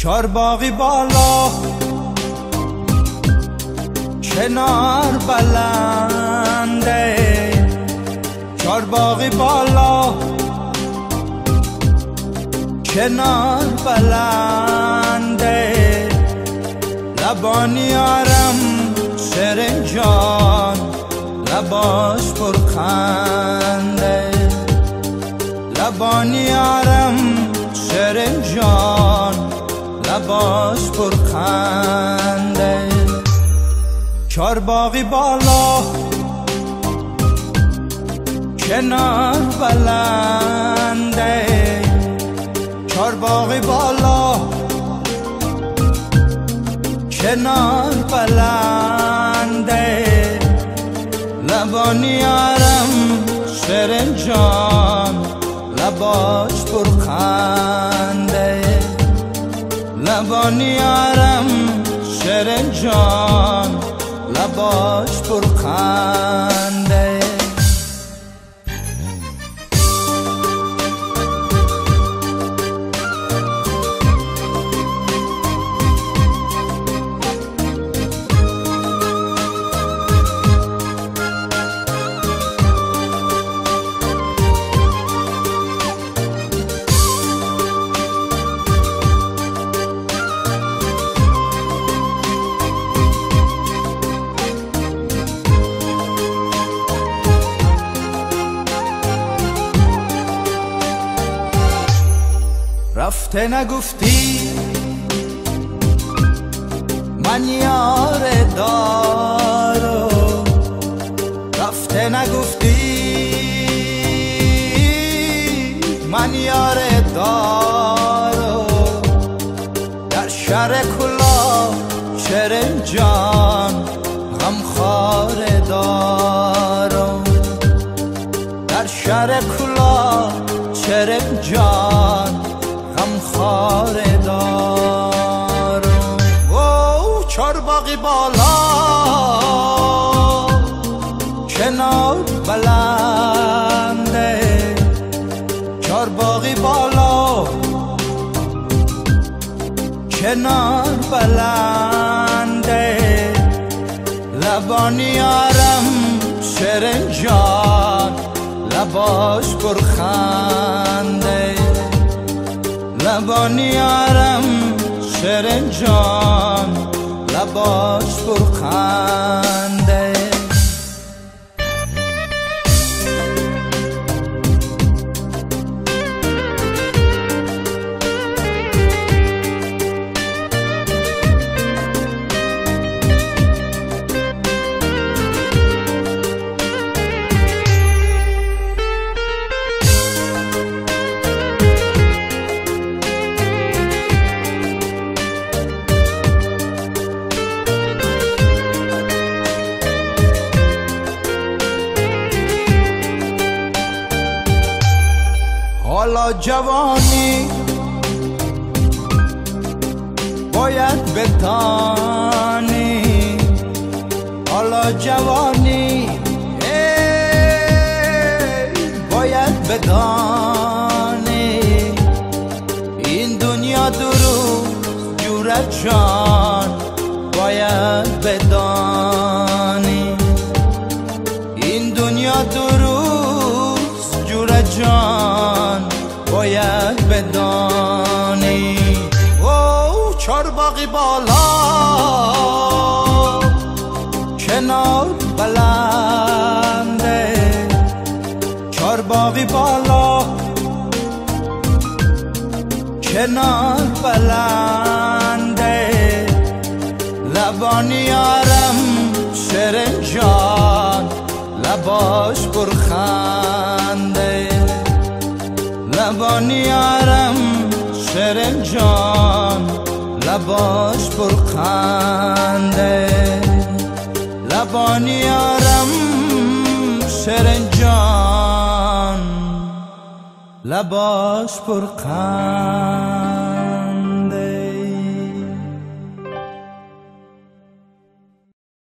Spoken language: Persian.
چارباغی بالا کنار بلنده، چارباغی بالا کنار بلنده، لبانی آرم سرنجان لباش پرخنده، لبانی آرم سرنجان لباش پرخنده. چارباغی بالا کنار بلنده، چارباغی بالا کنار بلنده، لبانی آرم سرنجان لباش پرخنده، لبانی آرم سرنجان لباش پرخنده. رفته نگفتی من یار دارو، رفته نگفتی من یار دارو، در شهر کلا شرنجان غمخوار دارو، در شهر کلا شرنجان غمخوار دارم. او چارباغی بالا کنار بلنده، چارباغی بالا کنار بلنده، لبانی آرم سرنجان لباش پرخنده، لبانی آرم سرنجان لباش پرخنده. حالا جوانی باید بتانی، حالا جوانی باید بدانی، این دنیا درو جورت جان باید بدانی، این دنیا درو جورت جان باید بدانی. او چارباغی بالا کنار بلنده، چارباغی بالا کنار بلنده، لبانی آرم سرنجان لباش پرخنده، لبانی آرم سرنجان لباش پرخنده، لبانی آرم سرنجان لباش پرخنده.